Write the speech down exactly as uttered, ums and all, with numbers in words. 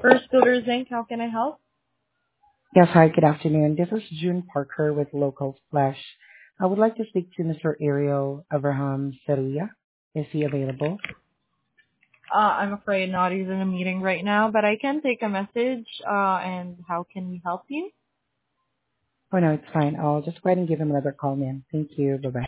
First Builders Inc. How can I help? Yes, hi, good afternoon. This is June Parker with Local Flash. I would like to speak to Mister Ariel Abraham Seruya. Is he available? Uh, I'm afraid not. He's in a meeting right now, but I can take a message. Uh, and how can we help you? Oh, no, it's fine. I'll just go ahead and give him another call, ma'am. Thank you. Bye-bye.